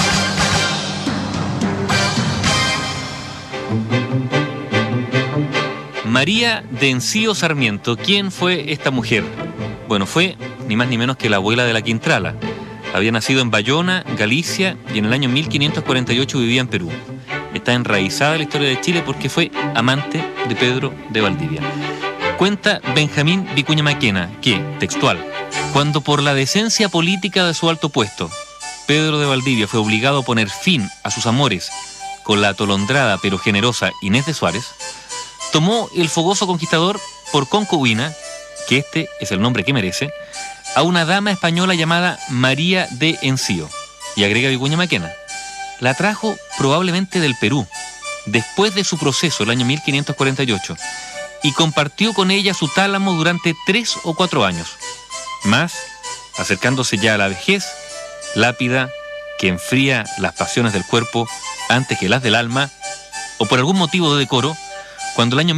María de Encío Sarmiento. ¿Quién fue esta mujer? Bueno, fue ni más ni menos que la abuela de la Quintrala. Había nacido en Bayona, Galicia, y en el año 1548 vivía en Perú. Está enraizada en la historia de Chile porque fue amante de Pedro de Valdivia. Cuenta Benjamín Vicuña Maquena que, textual, Cuando por la decencia política de su alto puesto, Pedro de Valdivia fue obligado a poner fin a sus amores con la atolondrada pero generosa Inés de Suárez, tomó el fogoso conquistador por concubina, que este es el nombre que merece, a una dama española llamada María de Encío, y agrega Vicuña Maquena. La trajo probablemente del Perú, después de su proceso el año 1548, y compartió con ella su tálamo durante 3 o 4 años. Mas, acercándose ya a la vejez, lápida que enfría las pasiones del cuerpo antes que las del alma, o por algún motivo de decoro, cuando el año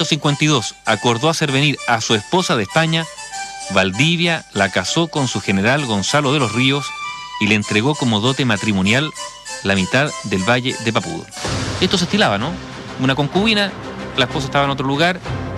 1552 acordó hacer venir a su esposa de España, Valdivia la casó con su general Gonzalo de los Ríos y le entregó como dote matrimonial la mitad del valle de Papudo. Esto se estilaba, ¿no? Una concubina, la esposa estaba en otro lugar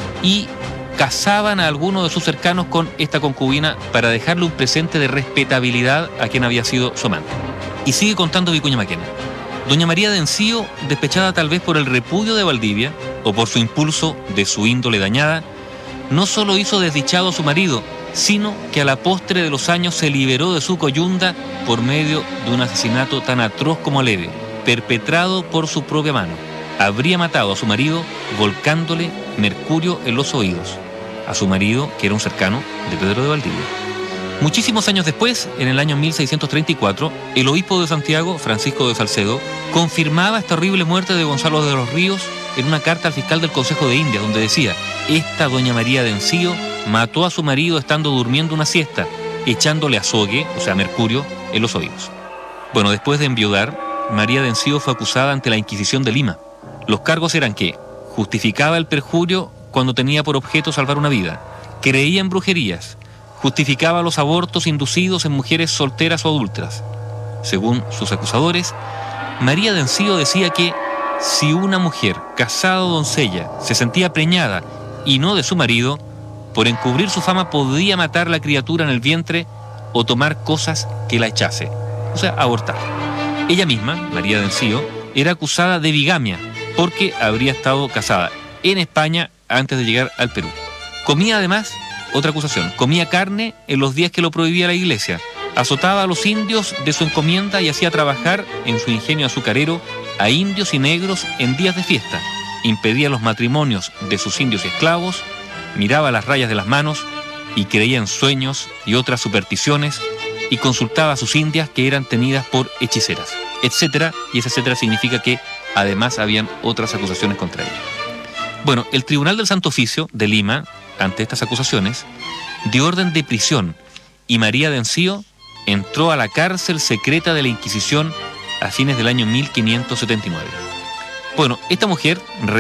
y casaban a alguno de sus cercanos con esta concubina para dejarle un presente de respetabilidad a quien había sido su amante. Y sigue contando Vicuña Maquena. Doña María de Encío, despechada tal vez por el repudio de Valdivia o por su impulso de su índole dañada, no solo hizo desdichado a su marido, sino que a la postre de los años se liberó de su coyunda por medio de un asesinato tan atroz como leve, perpetrado por su propia mano. Habría matado a su marido volcándole mercurio en los oídos, a su marido que era un cercano de Pedro de Valdivia. Muchísimos años después, en el año 1634, el obispo de Santiago, Francisco de Salcedo, confirmaba esta horrible muerte de Gonzalo de los Ríos en una carta al fiscal del Consejo de Indias, donde decía: esta doña María de Encío mató a su marido estando durmiendo una siesta, echándole azogue, o sea, mercurio, en los oídos. Bueno, después de enviudar, María de Encío fue acusada ante la Inquisición de Lima. Los cargos eran que justificaba el perjurio cuando tenía por objeto salvar una vida, creía en brujerías, justificaba los abortos inducidos en mujeres solteras o adúlteras. Según sus acusadores, María de Encío decía que si una mujer, casada o doncella, se sentía preñada y no de su marido, por encubrir su fama podía matar a la criatura en el vientre o tomar cosas que la echase, o sea, abortar. Ella misma, María de Encío, era acusada de bigamia porque habría estado casada en España antes de llegar al Perú. Comía además, otra acusación, comía carne en los días que lo prohibía la iglesia, azotaba a los indios de su encomienda y hacía trabajar en su ingenio azucarero a indios y negros en días de fiesta, impedía los matrimonios de sus indios y esclavos, miraba las rayas de las manos y creía en sueños y otras supersticiones y consultaba a sus indias que eran tenidas por hechiceras, etcétera, y ese etcétera significa que además habían otras acusaciones contra ella. Bueno, el Tribunal del Santo Oficio de Lima, ante estas acusaciones, dio orden de prisión y María de Encío entró a la cárcel secreta de la Inquisición a fines del año 1579. Bueno, esta mujer,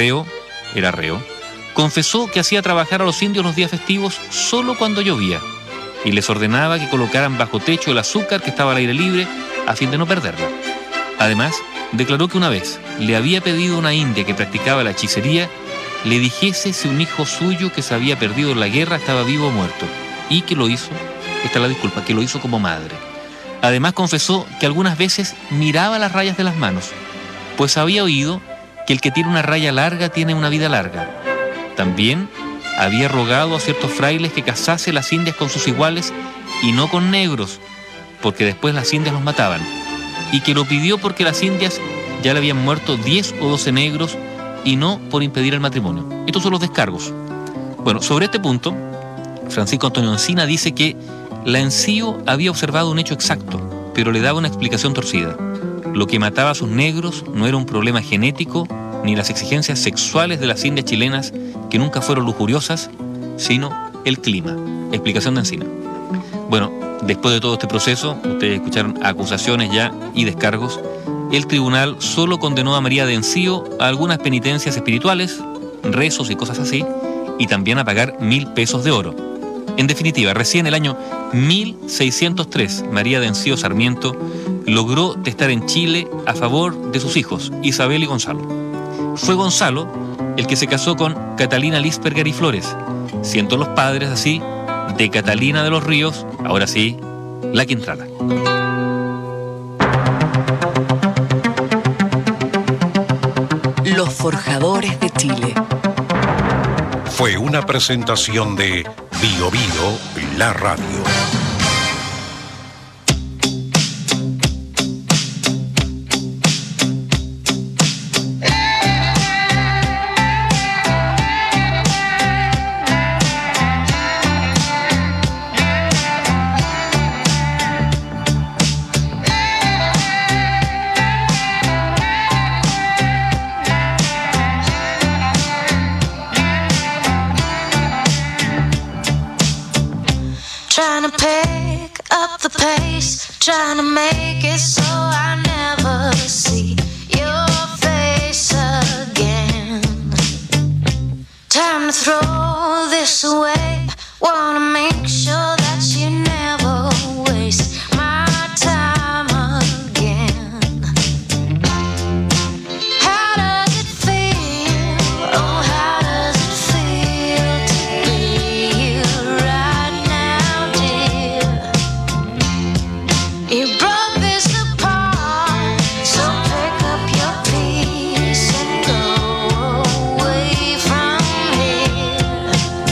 era reo, confesó que hacía trabajar a los indios los días festivos solo cuando llovía y les ordenaba que colocaran bajo techo el azúcar que estaba al aire libre a fin de no perderlo. Además, declaró que una vez le había pedido a una india que practicaba la hechicería le dijese si un hijo suyo que se había perdido en la guerra estaba vivo o muerto, y que lo hizo, esta es la disculpa, que lo hizo como madre. Además confesó que algunas veces miraba las rayas de las manos, pues había oído que el que tiene una raya larga tiene una vida larga. También había rogado a ciertos frailes que casase las indias con sus iguales y no con negros, porque después las indias los mataban, y que lo pidió porque las indias ya le habían muerto 10 o 12 negros y no por impedir el matrimonio. Estos son los descargos. Bueno, sobre este punto, Francisco Antonio Encina dice que la Encío había observado un hecho exacto, pero le daba una explicación torcida. Lo que mataba a sus negros no era un problema genético ni las exigencias sexuales de las indias chilenas, que nunca fueron lujuriosas, sino el clima. Explicación de Encina. Bueno, después de todo este proceso, ustedes escucharon acusaciones ya y descargos, el tribunal solo condenó a María de Encío a algunas penitencias espirituales, rezos y cosas así, y también a pagar 1.000 pesos de oro. En definitiva, recién el año 1603, María de Encío Sarmiento logró testar en Chile a favor de sus hijos, Isabel y Gonzalo. Fue Gonzalo el que se casó con Catalina Lisperger y Flores, siendo los padres así de Catalina de los Ríos, ahora sí, la Quintrala. Los Forjadores de Chile. Fue una presentación de Bio Bio, la radio. trying to make it so I never see your face again. Time to throw this away. Wanna make sure that you never waste my time again. How does it feel? Oh, how does it feel to be you right now, dear? You broke this apart, so pick up your piece and go away from here.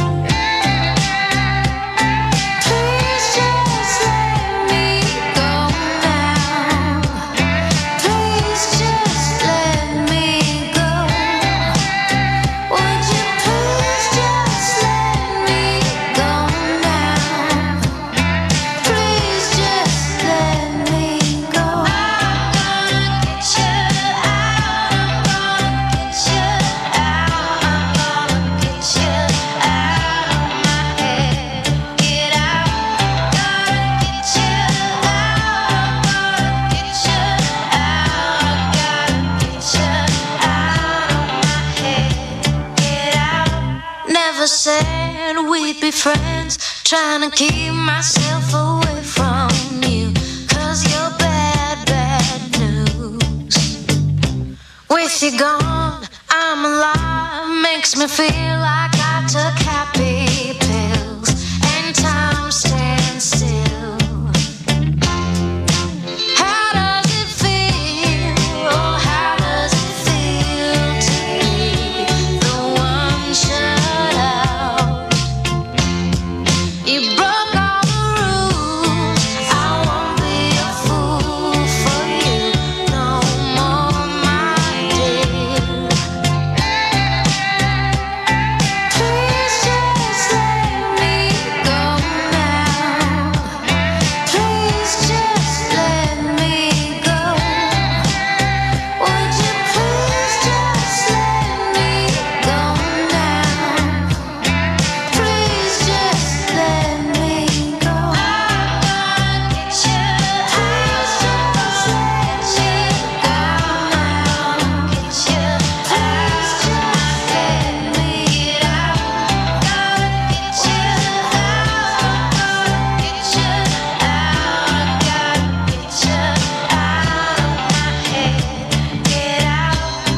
Please just let me go now. Please just let me go. Would you please just let me go now? Please just let me go. I'm gonna get you out. I'm gonna get you out. I'm gonna get you out of my head. Get out. Gonna get you out. I'm gonna get you out. Gotta get you out of my head. Get out. Never said we'd be friends. Trying to keep myself away from you. 'Cause you're bad, bad news. With you gone, I'm alive. Makes me feel like I took happy pills. And time stands still. How does it feel? Oh, how does it feel to be the one shut out? You broke all the rules. I won't be a fool for you no more, my dear. Please just let me go now. Please just let me go. Would you please just let me go now? Please just let me go. I'm gonna get you out. Please just let you go now. Get you out. Please just let me get out. Gotta get you out. Gonna get you out. Gotta get you out of my head. Get out.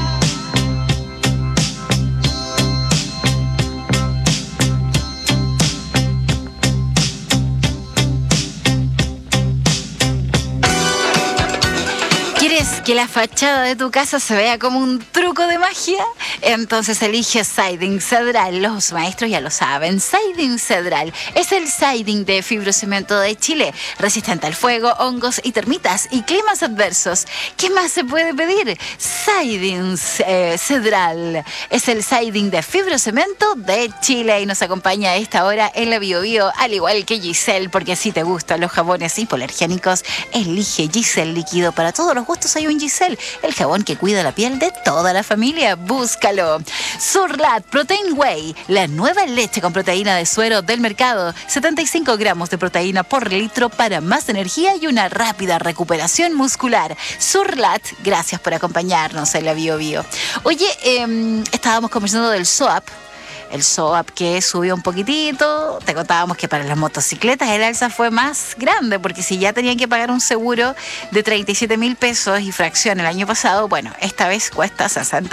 ¿Quieres que la fachada de tu casa se vea como un truco de magia? Entonces elige Siding Cedral. Los maestros ya lo saben. Siding Cedral es el siding de fibrocemento de Chile, resistente al fuego, hongos y termitas y climas adversos. ¿Qué más se puede pedir? Siding Cedral es el siding de fibrocemento de Chile y nos acompaña a esta hora en la Bio Bio, al igual que Giselle, porque si te gustan los jabones hipoalergénicos, elige Giselle líquido. Para todos los gustos hay un Giselle, el jabón que cuida la piel de toda la familia. Búscalo. Surlat Protein Whey, la nueva leche con proteína de suero del mercado. 75 gramos de proteína por litro para más energía y una rápida recuperación muscular. Surlat, gracias por acompañarnos en la Bio Bio. Oye, estábamos conversando del SOAP. El SOAP que subió un poquitito. Te contábamos que para las motocicletas el alza fue más grande, porque si ya tenían que pagar un seguro de 37.000 pesos y fracción el año pasado, bueno, esta vez cuesta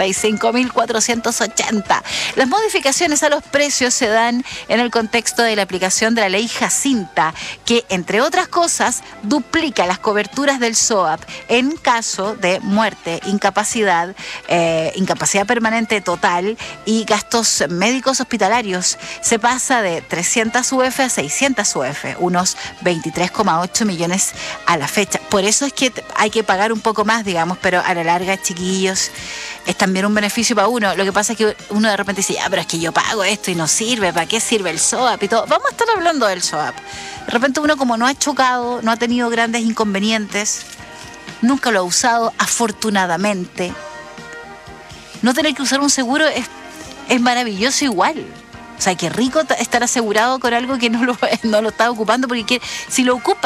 65.480. Las modificaciones a los precios se dan en el contexto de la aplicación de la ley Jacinta, que entre otras cosas duplica las coberturas del SOAP en caso de muerte, incapacidad, incapacidad permanente total y gastos médicos hospitalarios. Se pasa de 300 UF a 600 UF, unos 23,8 millones a la fecha. Por eso es que hay que pagar un poco más, digamos, pero a la larga, chiquillos, es también un beneficio para uno. Lo que pasa es que uno de repente dice, pero es que yo pago esto y no sirve, ¿para qué sirve el SOAP y todo? Vamos a estar hablando del SOAP. De repente uno, como no ha chocado, no ha tenido grandes inconvenientes, nunca lo ha usado, afortunadamente. No tener que usar un seguro es maravilloso igual. O sea, qué rico estar asegurado con algo que no lo estás ocupando, porque si lo ocupas,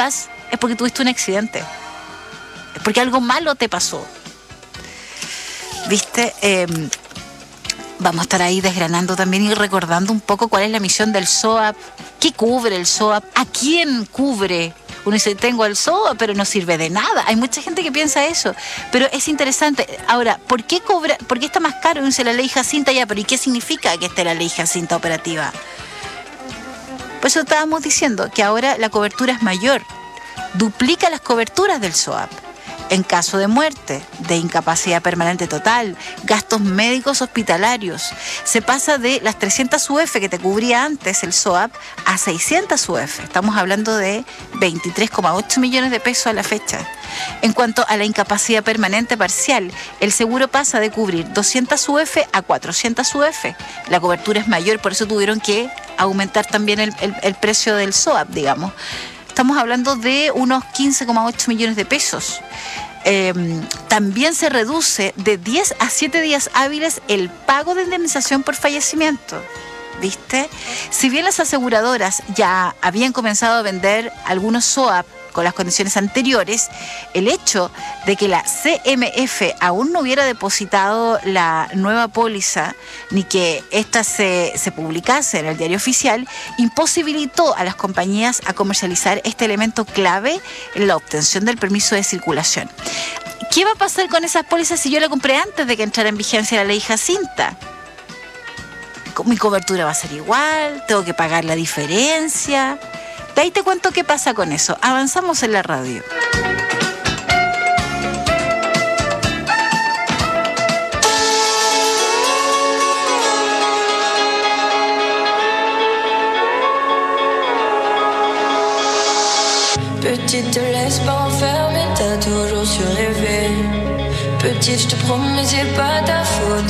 es porque tuviste un accidente. Es porque algo malo te pasó. ¿Viste? Vamos a estar ahí desgranando también y recordando un poco cuál es la misión del SOAP, qué cubre el SOAP, a quién cubre. Uno dice, tengo el SOAP, pero no sirve de nada. Hay mucha gente que piensa eso, pero es interesante. Ahora, ¿por qué está más caro? Uno dice la ley Jacinta, ya, pero ¿y qué significa que esté la ley Jacinta operativa? Por eso estábamos diciendo que ahora la cobertura es mayor, duplica las coberturas del SOAP. En caso de muerte, de incapacidad permanente total, gastos médicos hospitalarios, se pasa de las 300 UF que te cubría antes el SOAP a 600 UF. Estamos hablando de 23,8 millones de pesos a la fecha. En cuanto a la incapacidad permanente parcial, el seguro pasa de cubrir 200 UF a 400 UF. La cobertura es mayor, por eso tuvieron que aumentar también el precio del SOAP, digamos. Estamos hablando de unos 15,8 millones de pesos. También se reduce de 10 a 7 días hábiles el pago de indemnización por fallecimiento. ¿Viste? Si bien las aseguradoras ya habían comenzado a vender algunos SOAP con las condiciones anteriores, el hecho de que la CMF aún no hubiera depositado la nueva póliza ni que ésta se publicase en el diario oficial imposibilitó a las compañías a comercializar este elemento clave en la obtención del permiso de circulación. ¿Qué va a pasar con esas pólizas si yo la compré antes de que entrara en vigencia la ley Jacinta? Mi cobertura va a ser igual, tengo que pagar la diferencia. De ahí te cuento qué pasa con eso. Avanzamos en la radio. Petite, te laisse pas enfermer, t'as toujours su rêver. Petite, je te promets, c'est pas ta faute.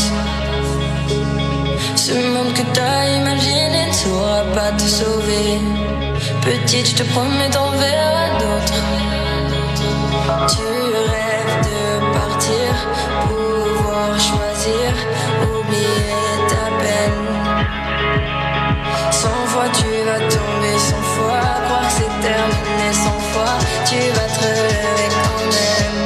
Ce monde que t'as imaginé ne saura pas te sauver. Petite, je te promets, t'en verras d'autres. Tu rêves de partir, pouvoir choisir, oublier ta peine. 100 fois tu vas tomber, 100 fois croire que c'est terminé, 100 fois tu vas te relever quand même.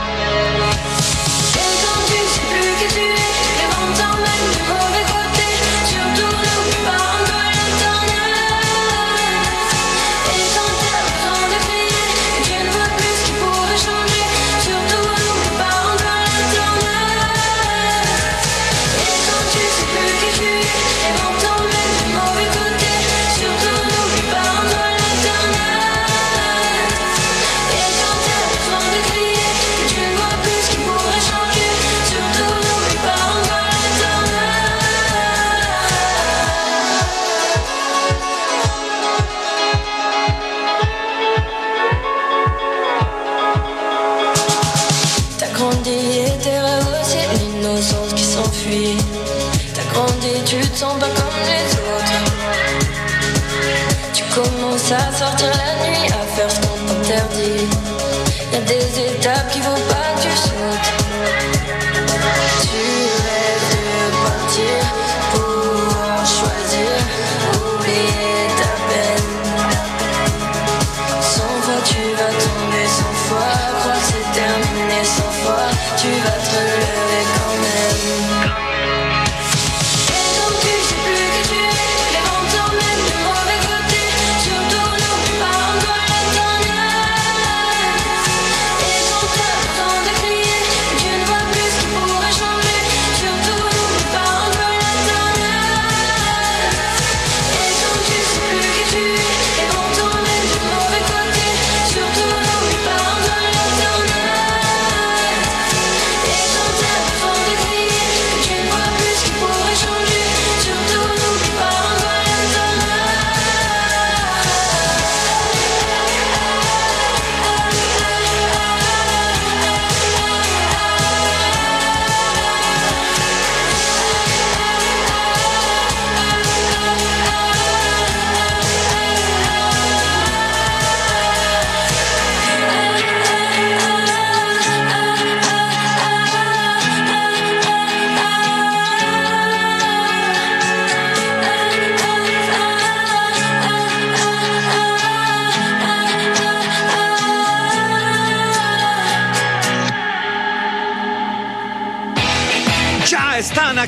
Et quand tu sais plus qui tu es, les vents t'emmènent du mauvais côté. Surtout n'oublie pas, on doit l'éternel. Et quand t'as besoin de crier, et tu ne vois plus ce qui pourrait changer. Surtout n'oublie pas, on doit l'éternel. Et quand tu sais plus qui tu es, les vents t'emmènent du mauvais côté. Surtout n'oublie pas, on doit l'éternel. Et quand t'as besoin de crier, et tu ne vois plus ce qui pourrait changer. Surtout n'oublie pas, on doit l'éternel. T'as grandi et tes rêves aussi, l'innocence qui s'enfuit. T'as grandi, tu te sens pas comme les autres. Tu commences à sortir la nuit, à faire ce qu'on t'interdit. Y'a des étapes qu'il faut pas que tu sautes. Tu rêves de partir, pouvoir choisir, oublier ta peine. 100 fois tu vas tomber, 100 fois croire que c'est terminé, 100 fois tu vas te relever quand même. Et quand tu sais plus qui tu es, les vents t'emmènent du mauvais côté. Surtout n'oublie pas, on doit l'éternel. Et quand t'as besoin de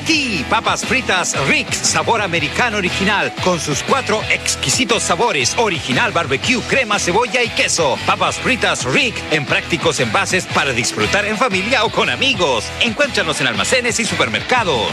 Aquí, papas fritas Rick, sabor americano original, con sus 4 exquisitos sabores, original barbecue, crema, cebolla y queso. Papas fritas Rick, en prácticos envases para disfrutar en familia o con amigos. Encuéntranos en almacenes y supermercados.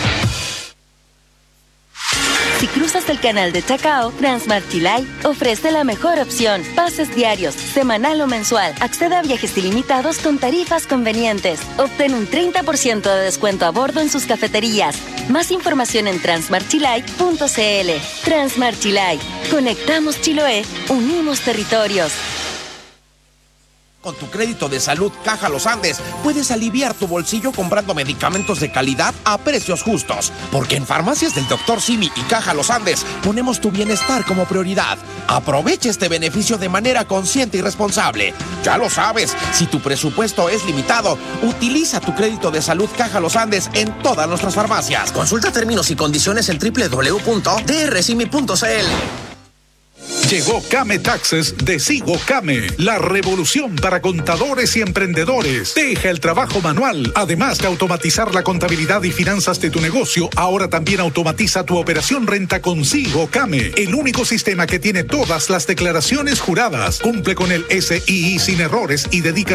Si cruzas el canal de Chacao, Transmart Chilay ofrece la mejor opción. Pases diarios, semanal o mensual. Accede a viajes ilimitados con tarifas convenientes. Obtén un 30% de descuento a bordo en sus cafeterías. Más información en transmartchilay.cl. Transmart Chilay. Conectamos Chiloé, unimos territorios. Con tu crédito de salud Caja Los Andes, puedes aliviar tu bolsillo comprando medicamentos de calidad a precios justos. Porque en Farmacias del Dr. Simi y Caja Los Andes ponemos tu bienestar como prioridad. Aprovecha este beneficio de manera consciente y responsable. Ya lo sabes, si tu presupuesto es limitado, utiliza tu crédito de salud Caja Los Andes en todas nuestras farmacias. Consulta términos y condiciones en www.drcimi.cl. Llegó Came Taxes de Sigo Came, la revolución para contadores y emprendedores. Deja el trabajo manual. Además de automatizar la contabilidad y finanzas de tu negocio, ahora también automatiza tu operación renta con Sigo Came, el único sistema que tiene todas las declaraciones juradas. Cumple con el SII sin errores y dedica